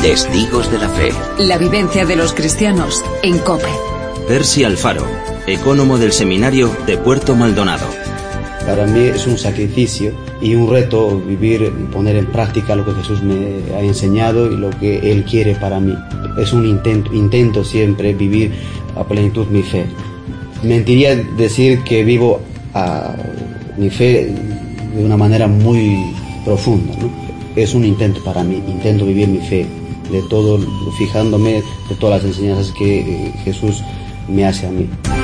Testigos de la Fe. La vivencia de los cristianos en COPE. Percy Alfaro, ecónomo del seminario de Puerto Maldonado. Para mí es un sacrificio y un reto vivir y poner en práctica lo que Jesús me ha enseñado y lo que Él quiere para mí. Es un intento siempre vivir a plenitud mi fe. Mentiría decir que vivo mi fe de una manera muy profunda, ¿no? Es un intento para mí, intento vivir mi fe, de todo, fijándome de todas las enseñanzas que Jesús me hace a mí.